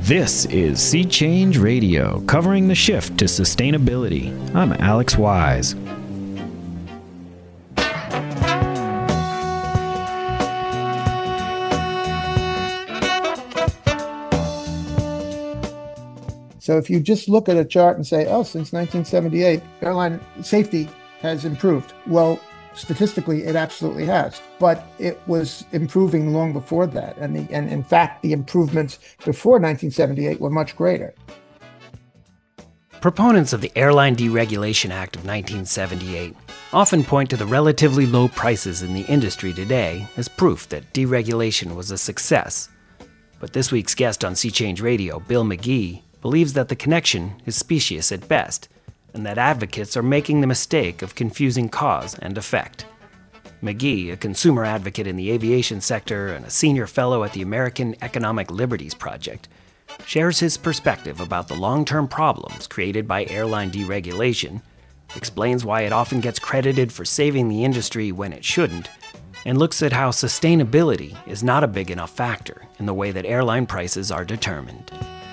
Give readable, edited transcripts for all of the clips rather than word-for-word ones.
This is Sea Change Radio, covering the shift to sustainability. I'm Alex Wise. So if you just look at a chart and say, oh, since 1978, airline safety has improved. Well, statistically, it absolutely has, but it was improving long before that. And in fact, the improvements before 1978 were much greater. Proponents of the Airline Deregulation Act of 1978 often point to the relatively low prices in the industry today as proof that deregulation was a success. But this week's guest on Sea Change Radio, Bill McGee, believes that the connection is specious at best, and that advocates are making the mistake of confusing cause and effect. McGee, a consumer advocate in the aviation sector and a senior fellow at the American Economic Liberties Project, shares his perspective about the long-term problems created by airline deregulation, explains why it often gets credited for saving the industry when it shouldn't, and looks at how sustainability is not a big enough factor in the way that airline prices are determined.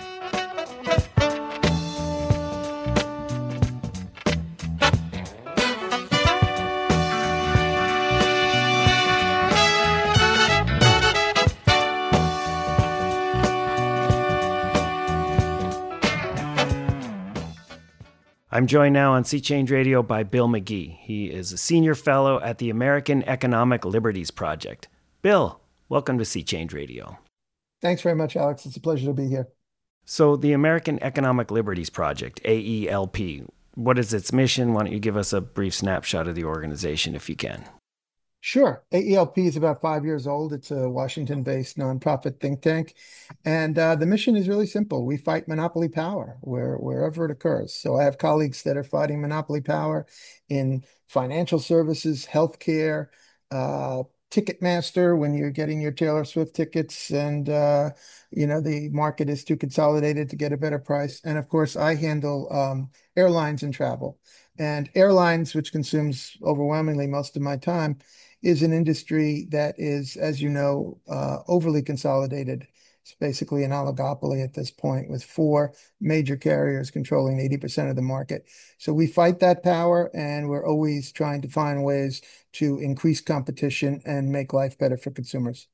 I'm joined now on Sea Change Radio by Bill McGee. He is a senior fellow at the American Economic Liberties Project. Bill, welcome to Sea Change Radio. Thanks very much, Alex. It's a pleasure to be here. So the American Economic Liberties Project, AELP, what is its mission? Why don't you give us a brief snapshot of the organization if you can? Sure. AELP is about 5 years old. It's a Washington-based nonprofit think tank. And the mission is really simple. We fight monopoly power wherever it occurs. So I have colleagues that are fighting monopoly power in financial services, healthcare, Ticketmaster when you're getting your Taylor Swift tickets and, the market is too consolidated to get a better price. And of course, I handle airlines and travel. And airlines, which consumes overwhelmingly most of my time, is an industry that is, as you know, overly consolidated. It's basically an oligopoly at this point with four major carriers controlling 80% of the market. So we fight that power, and we're always trying to find ways to increase competition and make life better for consumers.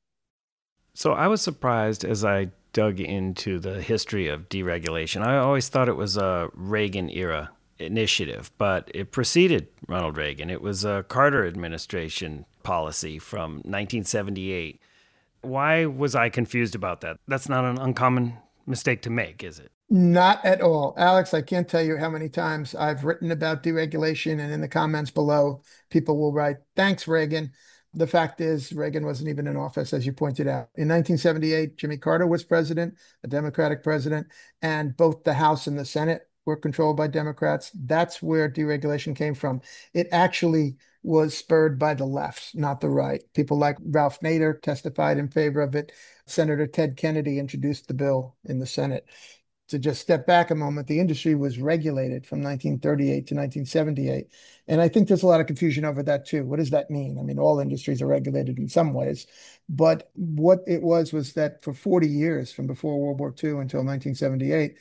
So I was surprised as I dug into the history of deregulation. I always thought it was a Reagan era initiative, but it preceded Ronald Reagan. It was a Carter administration policy from 1978. Why was I confused about that? That's not an uncommon mistake to make, is it? Not at all. Alex, I can't tell you how many times I've written about deregulation, and in the comments below, people will write, thanks, Reagan. The fact is, Reagan wasn't even in office, as you pointed out. In 1978, Jimmy Carter was president, a Democratic president, and both the House and the Senate were controlled by Democrats. That's where deregulation came from. It actually was spurred by the left, not the right. People like Ralph Nader testified in favor of it. Senator Ted Kennedy introduced the bill in the Senate. To just step back a moment, the industry was regulated from 1938 to 1978. And I think there's a lot of confusion over that too. What does that mean? I mean, all industries are regulated in some ways, but what it was that for 40 years, from before World War II until 1978,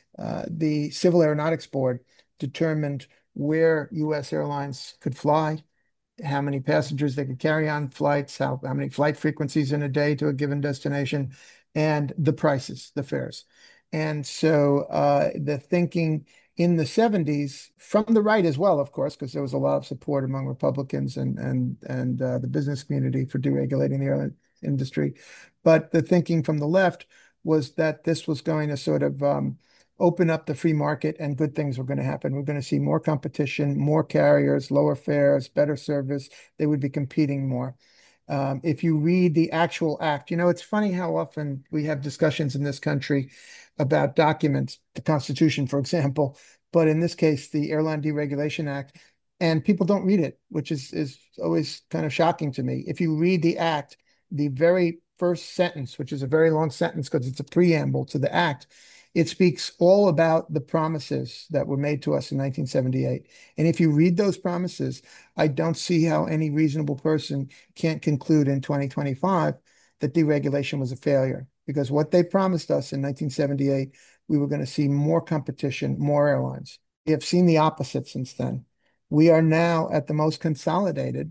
the Civil Aeronautics Board determined where U.S. airlines could fly, how many passengers they could carry on flights, how many flight frequencies in a day to a given destination, and the prices, the fares. And so the thinking in the 70s, from the right as well, of course, because there was a lot of support among Republicans and the business community for deregulating the airline industry. But the thinking from the left was that this was going to sort of open up the free market and good things were going to happen. We're going to see more competition, more carriers, lower fares, better service. They would be competing more. If you read the actual act, it's funny how often we have discussions in this country about documents, the Constitution, for example, but in this case, the Airline Deregulation Act, and people don't read it, which is always kind of shocking to me. If you read the act, the very first sentence, which is a very long sentence because it's a preamble to the act, it speaks all about the promises that were made to us in 1978. And if you read those promises, I don't see how any reasonable person can't conclude in 2025 that deregulation was a failure. because what they promised us in 1978, we were going to see more competition, more airlines. We have seen the opposite since then. We are now at the most consolidated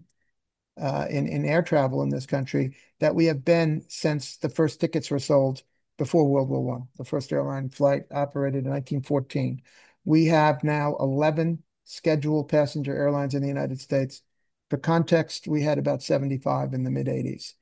in air travel in this country that we have been since the first tickets were sold before World War One. The first airline flight operated in 1914. We have now 11 scheduled passenger airlines in the United States. For context, we had about 75 in the mid 80s.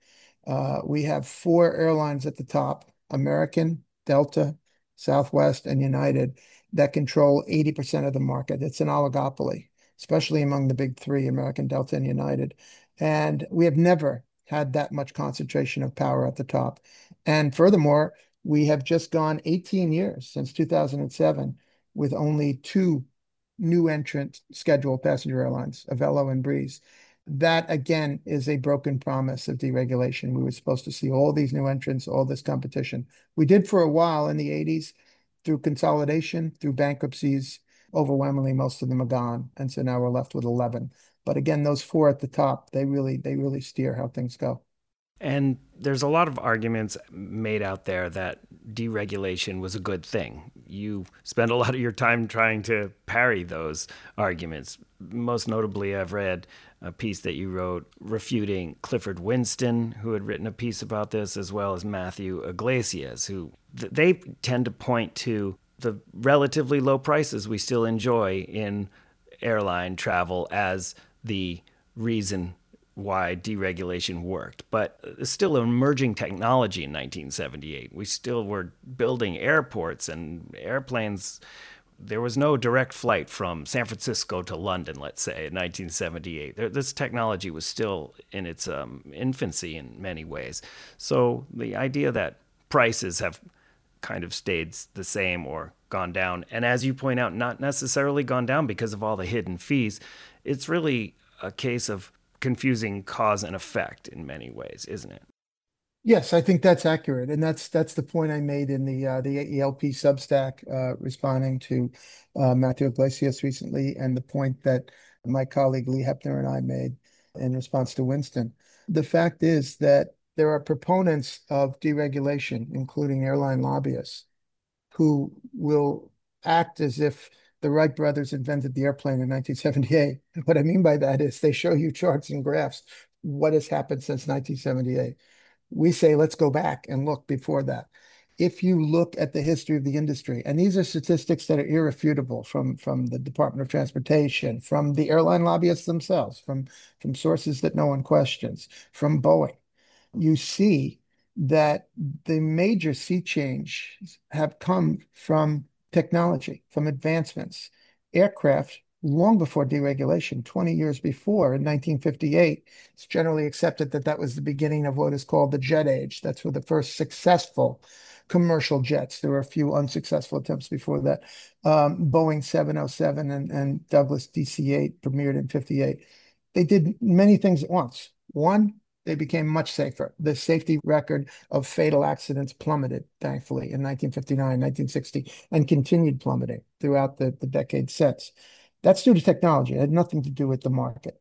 We have 4 airlines at the top: American, Delta, Southwest, and United, that control 80% of the market. It's an oligopoly, especially among the big three, American, Delta, and United. And we have never had that much concentration of power at the top. And furthermore, we have just gone 18 years since 2007 with only 2 new entrant scheduled passenger airlines, Avelo and Breeze. That again is a broken promise of deregulation. We were supposed to see all these new entrants, all this competition. We did for a while in the 80s through consolidation, through bankruptcies. Overwhelmingly, most of them are gone. And so now we're left with 11. But again, those 4 at the top, they really steer how things go. And there's a lot of arguments made out there that deregulation was a good thing. You spend a lot of your time trying to parry those arguments. Most notably, I've read a piece that you wrote refuting Clifford Winston, who had written a piece about this, as well as Matthew Iglesias, who they tend to point to the relatively low prices we still enjoy in airline travel as the reason why deregulation worked. But it's still an emerging technology in 1978. We still were building airports and airplanes. There was no direct flight from San Francisco to London, let's say, in 1978. This technology was still in its infancy in many ways. So the idea that prices have kind of stayed the same or gone down, and as you point out, not necessarily gone down because of all the hidden fees, it's really a case of confusing cause and effect in many ways, isn't it? Yes, I think that's accurate, and that's the point I made in the AELP Substack, responding to Matthew Iglesias recently, and the point that my colleague Lee Hepner and I made in response to Winston. The fact is that there are proponents of deregulation, including airline lobbyists, who will act as if the Wright brothers invented the airplane in 1978. What I mean by that is they show you charts and graphs, what has happened since 1978. We say, let's go back and look before that. If you look at the history of the industry, and these are statistics that are irrefutable from the Department of Transportation, from the airline lobbyists themselves, from sources that no one questions, from Boeing, you see that the major sea change have come from technology, from advancements. Aircraft, long before deregulation, 20 years before, in 1958, it's generally accepted that that was the beginning of what is called the jet age. That's where the first successful commercial jets. There were a few unsuccessful attempts before that. Boeing 707 and Douglas DC-8 premiered in 58. They did many things at once. One, they became much safer. The safety record of fatal accidents plummeted, thankfully, in 1959, 1960, and continued plummeting throughout the decade since. That's due to technology. It had nothing to do with the market.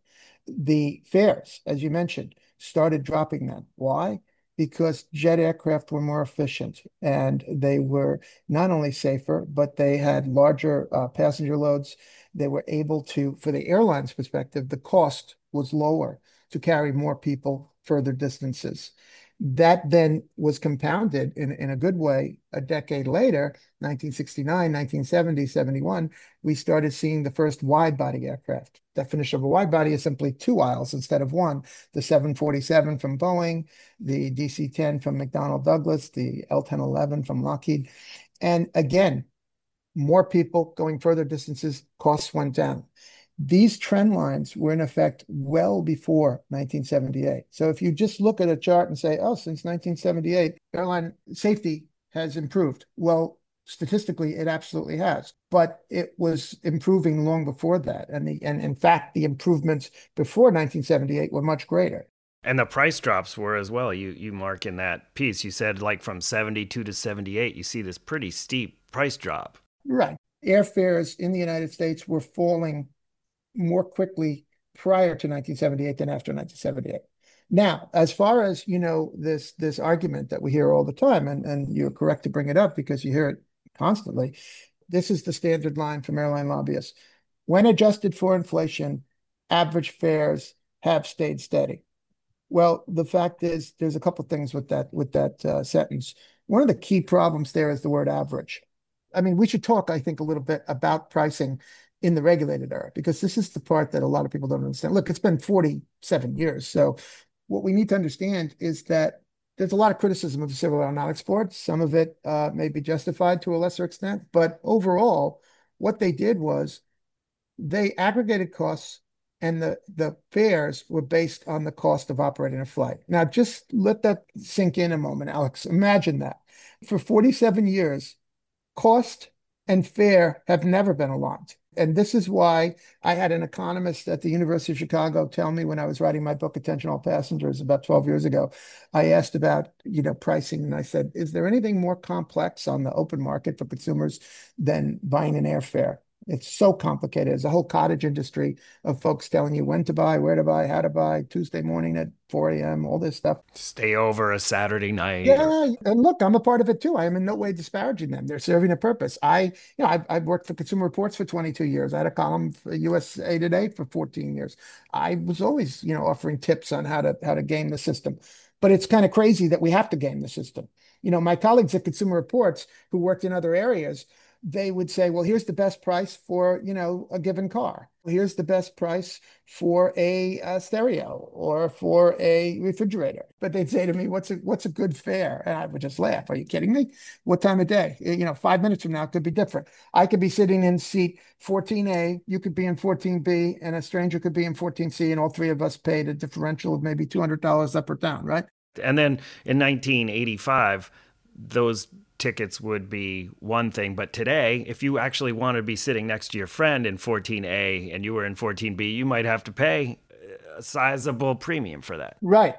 The fares, as you mentioned, started dropping then. Why? Because jet aircraft were more efficient and they were not only safer, but they had larger passenger loads. They were able to, for the airline's perspective, the cost was lower to carry more people further distances. That then was compounded in a good way a decade later, 1969, 1970, 71, we started seeing the first wide-body aircraft. Definition of a wide-body is simply 2 aisles instead of 1. The 747 from Boeing, the DC-10 from McDonnell Douglas, the L-1011 from Lockheed. And again, more people going further distances, costs went down. These trend lines were in effect well before 1978. So if you just look at a chart and say, oh, since 1978, airline safety has improved. Well, statistically, it absolutely has, but it was improving long before that. And in fact, the improvements before 1978 were much greater. And the price drops were as well. You mark in that piece, you said like from 72 to 78, you see this pretty steep price drop. Right. Airfares in the United States were falling more quickly prior to 1978 than after 1978. Now, as far as, this argument that we hear all the time, and you're correct to bring it up because you hear it constantly, this is the standard line from airline lobbyists. When adjusted for inflation, average fares have stayed steady. Well, the fact is, there's a couple of things with that sentence. One of the key problems there is the word average. I mean, we should talk, I think, a little bit about pricing in the regulated era, because this is the part that a lot of people don't understand. Look, it's been 47 years. So what we need to understand is that there's a lot of criticism of the civil aeronautics board. Some of it may be justified to a lesser extent, but overall, what they did was they aggregated costs, and the fares were based on the cost of operating a flight. Now, just let that sink in a moment, Alex. Imagine that. For 47 years, cost and fare have never been aligned. And this is why I had an economist at the University of Chicago tell me when I was writing my book, Attention All Passengers, about 12 years ago. I asked about, pricing, and I said, is there anything more complex on the open market for consumers than buying an airfare? It's so complicated. There's a whole cottage industry of folks telling you when to buy, where to buy, how to buy, Tuesday morning at 4 a.m., all this stuff. Stay over a Saturday night. Yeah, and look, I'm a part of it too. I am in no way disparaging them. They're serving a purpose. I've worked for Consumer Reports for 22 years. I had a column for USA Today for 14 years. I was always, offering tips on how to game the system. But it's kind of crazy that we have to game the system. My colleagues at Consumer Reports who worked in other areas, they would say, well, here's the best price for, a given car. Here's the best price for a stereo or for a refrigerator. But they'd say to me, what's a good fare? And I would just laugh. Are you kidding me? What time of day? 5 minutes from now, it could be different. I could be sitting in seat 14A, you could be in 14B, and a stranger could be in 14C, and all three of us paid a differential of maybe $200 up or down, right? And then in 1985, those tickets would be one thing. But today, if you actually want to be sitting next to your friend in 14A and you were in 14B, you might have to pay a sizable premium for that. Right.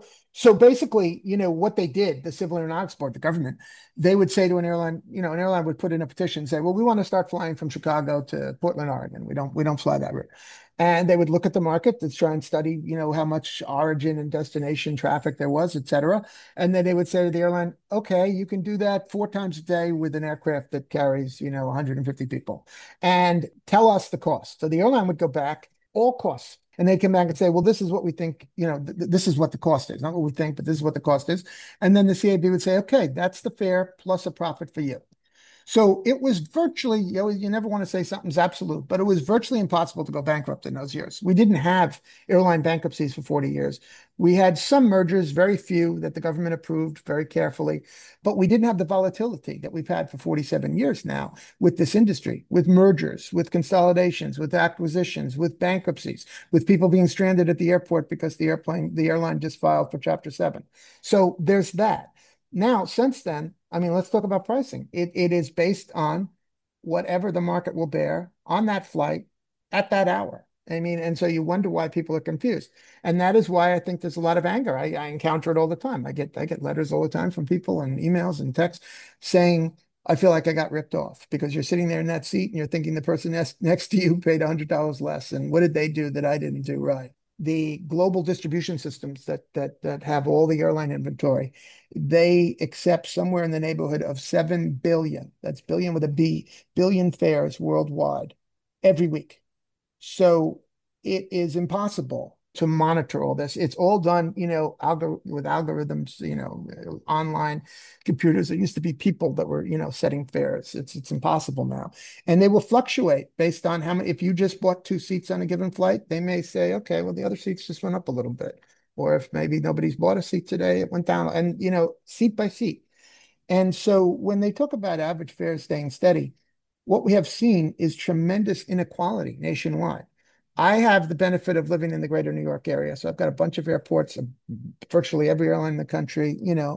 So basically, what they did, the Civil Aeronautics Board, the government, they would say to an airline, an airline would put in a petition and say, well, we want to start flying from Chicago to Portland, Oregon. We don't fly that route. And they would look at the market to try and study, how much origin and destination traffic there was, et cetera. And then they would say to the airline, okay, you can do that 4 times a day with an aircraft that carries, 150 people, and tell us the cost. So the airline would go back, all costs. And they come back and say, well, this is what we think, this is what the cost is. Not what we think, but this is what the cost is. And then the CAB would say, okay, that's the fare plus a profit for you. So it was virtually, you never want to say something's absolute, but it was virtually impossible to go bankrupt in those years. We didn't have airline bankruptcies for 40 years. We had some mergers, very few that the government approved very carefully, but we didn't have the volatility that we've had for 47 years now with this industry, with mergers, with consolidations, with acquisitions, with bankruptcies, with people being stranded at the airport because the airline just filed for Chapter 7. So there's that. Now, since then, let's talk about pricing. It is based on whatever the market will bear on that flight at that hour. And so you wonder why people are confused. And that is why I think there's a lot of anger. I encounter it all the time. I get letters all the time from people and emails and texts saying, I feel like I got ripped off, because you're sitting there in that seat and you're thinking the person next to you paid $100 less. And what did they do that I didn't do right? The global distribution systems that have all the airline inventory, they accept somewhere in the neighborhood of 7 billion, that's billion with a B, billion fares worldwide every week. So it is impossible to monitor all this. It's all done, with algorithms, online computers. There used to be people that were, setting fares. It's impossible now. And they will fluctuate based on how many. If you just bought 2 seats on a given flight, they may say, okay, well, the other seats just went up a little bit. Or if maybe nobody's bought a seat today, it went down, and, seat by seat. And so when they talk about average fares staying steady, what we have seen is tremendous inequality nationwide. I have the benefit of living in the greater New York area, so I've got a bunch of airports, virtually every airline in the country.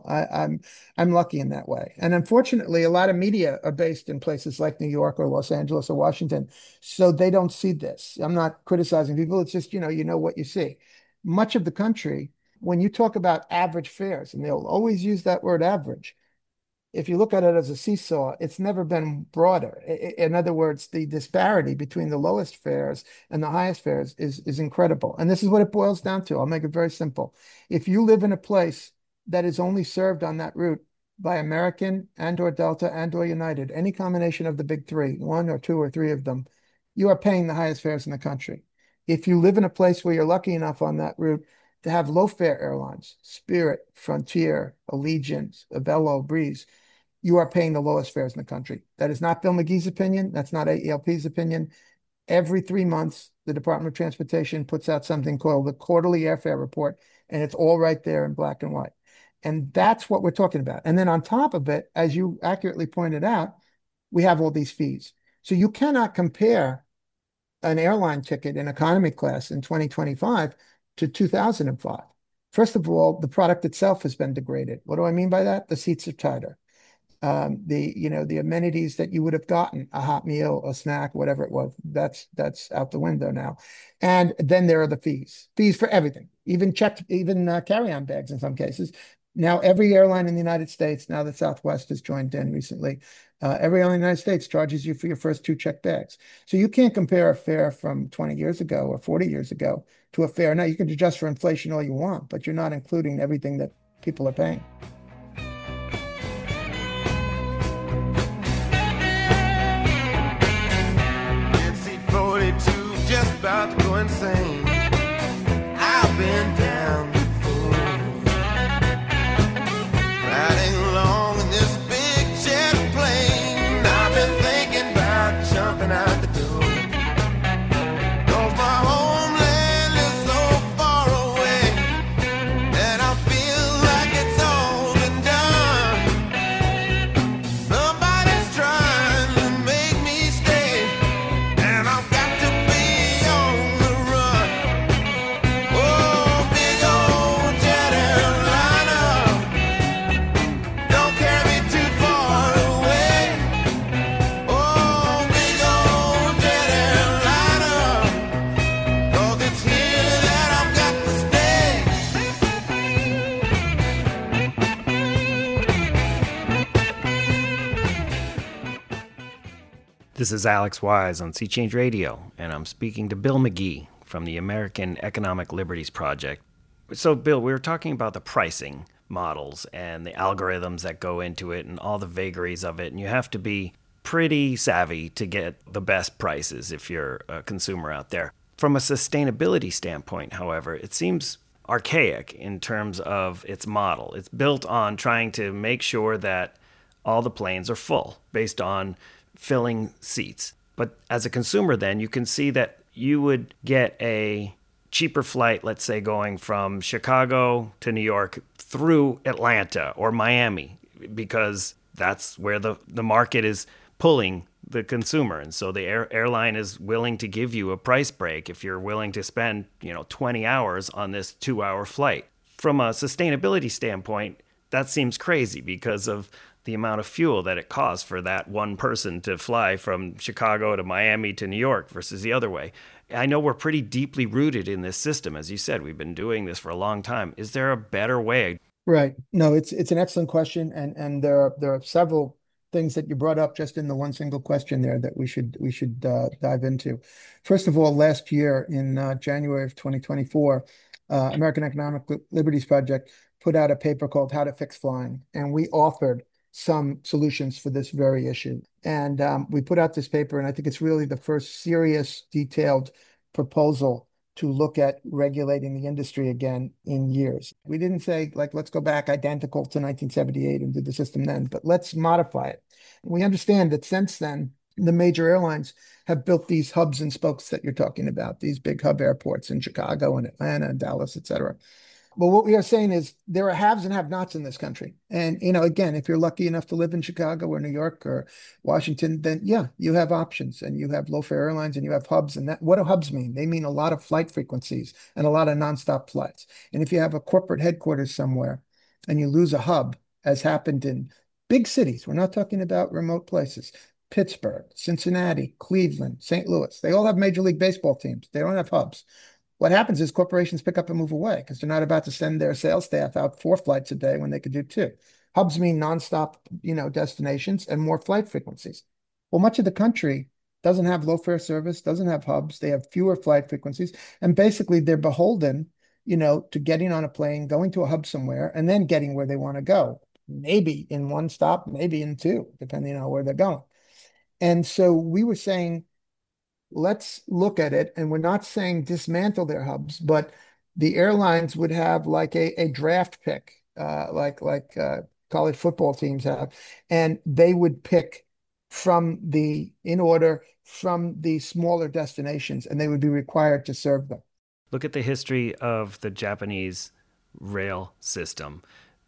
I'm lucky in that way. And unfortunately, a lot of media are based in places like New York or Los Angeles or Washington, so they don't see this. I'm not criticizing people. It's just, you know what you see. Much of the country, when you talk about average fares, and they'll always use that word average, if you look at it as a seesaw, it's never been broader. In other words, the disparity between the lowest fares and the highest fares is incredible. And this is what it boils down to. I'll make it very simple. If you live in a place that is only served on that route by American and or Delta and or United, any combination of the big three, one or two or three of them, you are paying the highest fares in the country. If you live in a place where you're lucky enough on that route to have low fare airlines, Spirit, Frontier, Allegiant, Avelo, Breeze, you are paying the lowest fares in the country. That is not Bill McGee's opinion. That's not AELP's opinion. Every 3 months, the Department of Transportation puts out something called the Quarterly Airfare Report, and it's all right there in black and white. And that's what we're talking about. And then on top of it, as you accurately pointed out, we have all these fees. So you cannot compare an airline ticket in economy class in 2025 to 2005. First of all, the product itself has been degraded. What do I mean by that? The seats are tighter. The amenities that you would have gotten, a hot meal, a snack, whatever it was, that's out the window now. And then there are the fees for everything, even carry-on bags in some cases. Now, every airline in the United States, now that Southwest has joined in recently, every airline in the United States charges you for your first 2 checked bags. So you can't compare a fare from 20 years ago or 40 years ago to a fare. Now, you can adjust for inflation all you want, but you're not including everything that people are paying. Just about to go insane. I've been down before, riding along in this big jet plane. I've been thinking about jumping out the door, 'cause my homeland is so far away, and I feel like it's all been done. Somebody's trying to make me stay, and I've got to be on the run. Oh, big old jet airliner, don't carry me too far away. Oh, big old jet airliner, 'cause it's here that I've got to stay. This is Alex Wise on Sea Change Radio, and I'm speaking to Bill McGee from the American Economic Liberties Project. So, Bill, we were talking about the pricing models and the algorithms that go into it and all the vagaries of it, and you have to be pretty savvy to get the best prices if you're a consumer out there. From a sustainability standpoint, however, it seems archaic in terms of its model. It's built on trying to make sure that all the planes are full based on filling seats. But as a consumer, then you can see that you would get a cheaper flight, let's say going from Chicago to New York through Atlanta or Miami, because that's where the market is pulling the consumer. And so the airline is willing to give you a price break if you're willing to spend 20 hours on this 2-hour flight. From a sustainability standpoint, that seems crazy because of the amount of fuel that it costs for that one person to fly from Chicago to Miami to New York versus the other way. I know we're pretty deeply rooted in this system. As you said, we've been doing this for a long time. Is there a better way? Right. No, it's an excellent question, and there are several things that you brought up just in the one single question there that we should dive into. First of all, last year in January of 2024, American Economic Liberties Project put out a paper called How to Fix Flying, and we offered some solutions for this very issue. And we put out this paper, and I think it's really the first serious, detailed proposal to look at regulating the industry again in years. We didn't say, let's go back identical to 1978 and do the system then, but let's modify it. We understand that since then, the major airlines have built these hubs and spokes that you're talking about, these big hub airports in Chicago and Atlanta and Dallas, et cetera. But what we are saying is there are haves and have-nots in this country. And, again, if you're lucky enough to live in Chicago or New York or Washington, then, yeah, you have options and you have low-fare airlines and you have hubs. And what do hubs mean? They mean a lot of flight frequencies and a lot of nonstop flights. And if you have a corporate headquarters somewhere and you lose a hub, as happened in big cities, we're not talking about remote places, Pittsburgh, Cincinnati, Cleveland, St. Louis, they all have Major League Baseball teams. They don't have hubs. What happens is corporations pick up and move away because they're not about to send their sales staff out 4 flights a day when they could do 2. Hubs mean nonstop, destinations and more flight frequencies. Well, much of the country doesn't have low fare service, doesn't have hubs. They have fewer flight frequencies, and basically they're beholden, to getting on a plane, going to a hub somewhere, and then getting where they want to go. Maybe in one stop, maybe in two, depending on where they're going. And so we were saying, let's look at it. And we're not saying dismantle their hubs, but the airlines would have like a draft pick, like college football teams have, and they would pick in order from the smaller destinations, and they would be required to serve them. Look at the history of the Japanese rail system.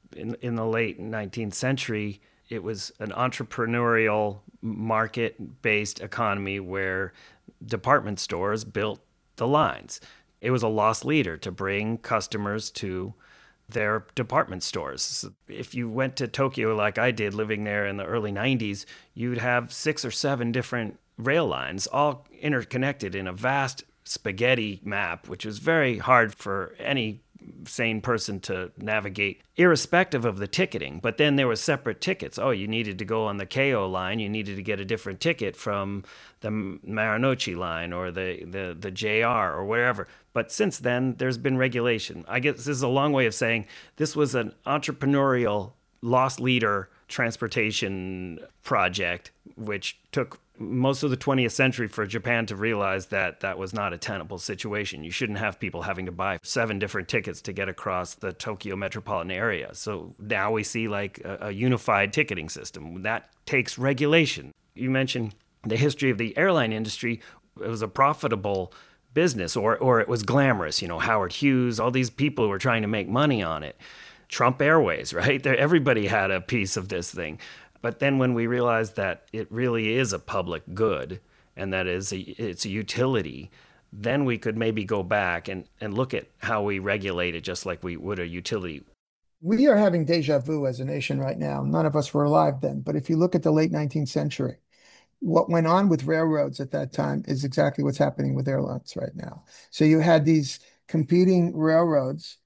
In the late 19th century, it was an entrepreneurial, market-based economy where department stores built the lines. It was a loss leader to bring customers to their department stores. If you went to Tokyo like I did, living there in the early 90s, you'd have 6 or 7 different rail lines, all interconnected in a vast spaghetti map, which was very hard for any sane person to navigate, irrespective of the ticketing. But then there were separate tickets. Oh, you needed to go on the Keio line. You needed to get a different ticket from the Marunouchi line or the JR or wherever. But since then, there's been regulation. I guess this is a long way of saying this was an entrepreneurial loss leader transportation project, which took most of the 20th century for Japan to realize that that was not a tenable situation. You shouldn't have people having to buy 7 different tickets to get across the Tokyo metropolitan area. So now we see like a unified ticketing system. That takes regulation. You mentioned the history of the airline industry. It was a profitable business, or it was glamorous. Howard Hughes, all these people were trying to make money on it. Trump Airways, right? Everybody had a piece of this thing. But then when we realized that it really is a public good and that it's a utility, then we could maybe go back and look at how we regulate it just like we would a utility. We are having deja vu as a nation right now. None of us were alive then. But if you look at the late 19th century, what went on with railroads at that time is exactly what's happening with airlines right now. So you had these competing railroads,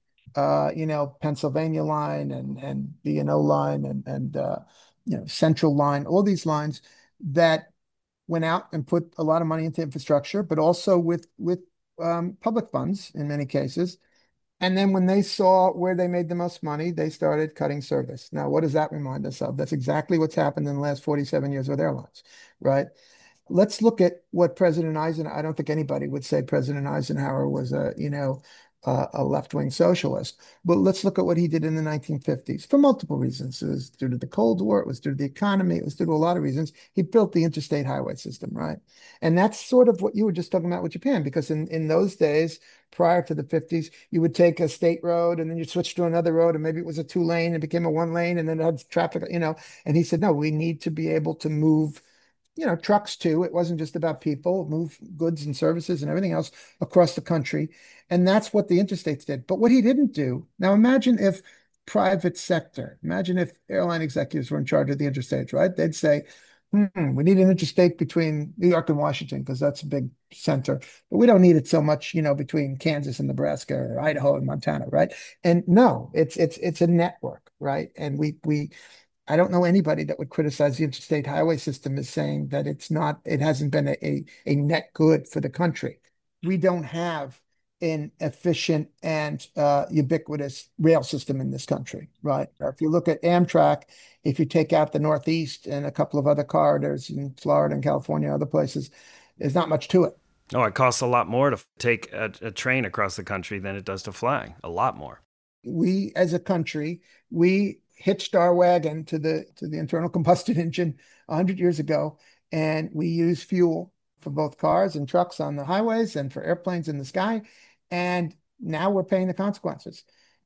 Pennsylvania Line and B&O Line and Central Line, all these lines that went out and put a lot of money into infrastructure, but also with public funds in many cases. And then when they saw where they made the most money, they started cutting service. Now, what does that remind us of? That's exactly what's happened in the last 47 years with airlines, right? Let's look at what President Eisenhower, I don't think anybody would say President Eisenhower was a left-wing socialist, but let's look at what he did in the 1950s for multiple reasons. It was due to the Cold War, it was due to the economy, it was due to a lot of reasons. He built the interstate highway system, right? And that's sort of what you were just talking about with Japan, because in those days, prior to the 50s, you would take a state road and then you'd switch to another road, and maybe it was a 2-lane, it became a 1-lane, and then it had traffic, and he said, no, we need to be able to move trucks too. It wasn't just about people, move goods and services and everything else across the country. And that's what the interstates did. But what he didn't do, now imagine if imagine if airline executives were in charge of the interstates, right? They'd say, we need an interstate between New York and Washington because that's a big center. But we don't need it so much, between Kansas and Nebraska or Idaho and Montana, right? And no, it's a network, right? And I don't know anybody that would criticize the interstate highway system as saying that it hasn't been a net good for the country. We don't have an efficient and ubiquitous rail system in this country, right? If you look at Amtrak, if you take out the Northeast and a couple of other corridors in Florida and California, other places, there's not much to it. Oh, it costs a lot more to take a train across the country than it does to fly. A lot more. We, as a country, we hitched our wagon to the internal combustion engine 100 years ago, and we use fuel for both cars and trucks on the highways and for airplanes in the sky, and now we're paying the consequences.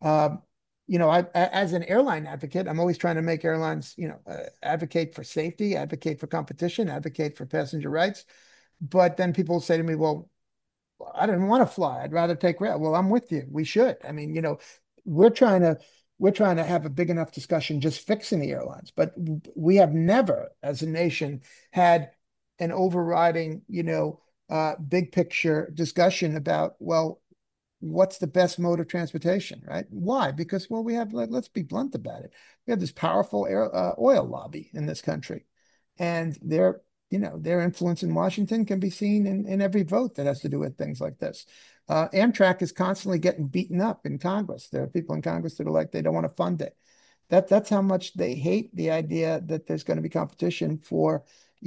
As an airline advocate, I'm always trying to make airlines, advocate for safety, advocate for competition, advocate for passenger rights. But then people say to me, well, I don't want to fly. I'd rather take rail. Well, I'm with you. We should. I mean, we're trying to have a big enough discussion just fixing the airlines, but we have never, as a nation, had an overriding, big picture discussion about, well, what's the best mode of transportation, right? Why? Because, well, let's be blunt about it. We have this powerful oil lobby in this country, and their influence in Washington can be seen in every vote that has to do with things like this. Amtrak is constantly getting beaten up in Congress. There are people in Congress that are like, they don't want to fund it. That's how much they hate the idea that there's going to be competition for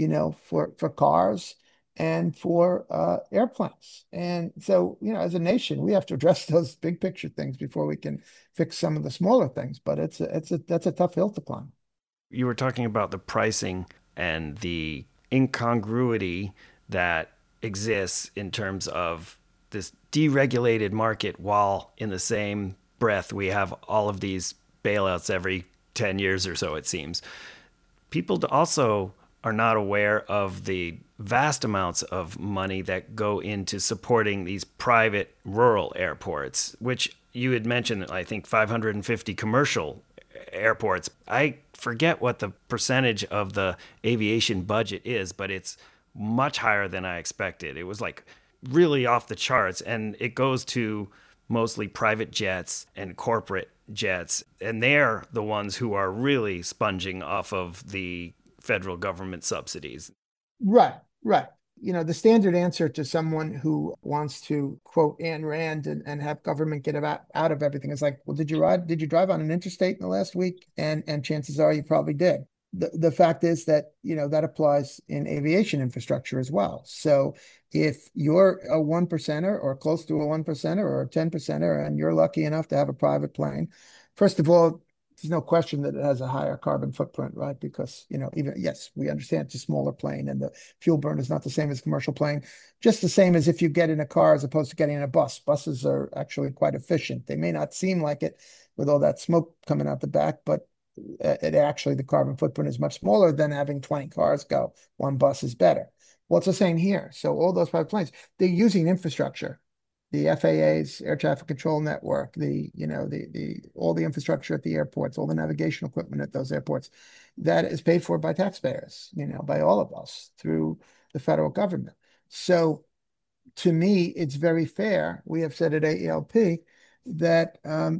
cars and for airplanes. And so, as a nation, we have to address those big picture things before we can fix some of the smaller things. But that's a tough hill to climb. You were talking about the pricing and the incongruity that exists in terms of this deregulated market, while in the same breath we have all of these bailouts every 10 years or so, it seems. People also are not aware of the vast amounts of money that go into supporting these private rural airports, which you had mentioned, I think 550 commercial airports. I forget what the percentage of the aviation budget is, but it's much higher than I expected. It was like really off the charts, and it goes to mostly private jets and corporate jets, and they're the ones who are really sponging off of the federal government subsidies. Right. The standard answer to someone who wants to quote Ayn Rand and have government get out of everything is like, well, did you drive on an interstate in the last week? And chances are you probably did. The fact is that, that applies in aviation infrastructure as well. So if you're a 1%er or close to a 1%er or a 10%er, and you're lucky enough to have a private plane, first of all, there's no question that it has a higher carbon footprint, right? Because, yes, we understand it's a smaller plane and the fuel burn is not the same as a commercial plane, just the same as if you get in a car as opposed to getting in a bus. Buses are actually quite efficient. They may not seem like it with all that smoke coming out the back, but the carbon footprint is much smaller than having 20 cars go. One bus is better. Well, it's the same here. So all those private planes, they're using infrastructure. The FAA's air traffic control network, all the infrastructure at the airports, all the navigation equipment at those airports, that is paid for by taxpayers, by all of us through the federal government. So to me, it's very fair. We have said at AELP that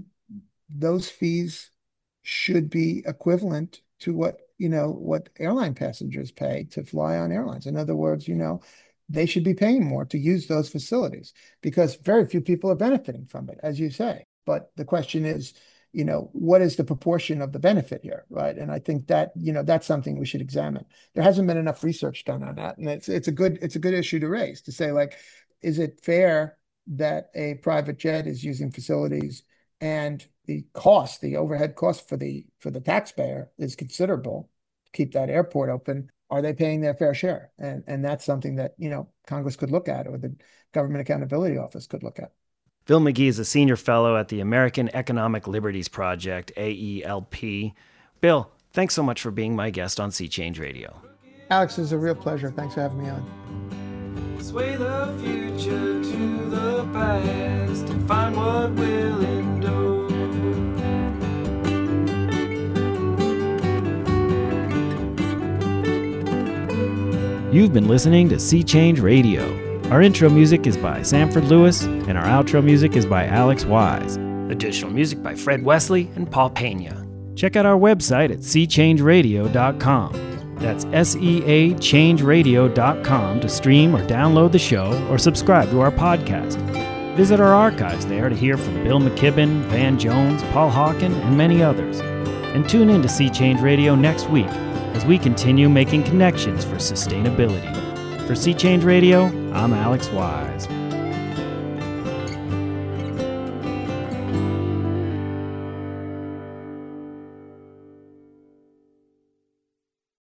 those fees should be equivalent to what airline passengers pay to fly on airlines. In other words, they should be paying more to use those facilities because very few people are benefiting from it, as you say. But the question is, what is the proportion of the benefit here, right? And I think that, that's something we should examine. There hasn't been enough research done on that. And it's a good issue to raise, to say, like, is it fair that a private jet is using facilities and the overhead cost for the taxpayer is considerable to keep that airport open? Are they paying their fair share? And that's something that, Congress could look at, or the Government Accountability Office could look at. Phil McGee is a senior fellow at the American Economic Liberties Project, AELP. Bill, thanks so much for being my guest on Sea Change Radio. Alex, it's a real pleasure. Thanks for having me on. Sway the future to the past and find what will endure. You've been listening to Sea Change Radio. Our intro music is by Sanford Lewis, and our outro music is by Alex Wise. Additional music by Fred Wesley and Paul Pena. Check out our website at seachangeradio.com. That's SEAchangeradio.com to stream or download the show or subscribe to our podcast. Visit our archives there to hear from Bill McKibben, Van Jones, Paul Hawken, and many others. And tune in to Sea Change Radio next week as we continue making connections for sustainability. For Sea Change Radio, I'm Alex Wise.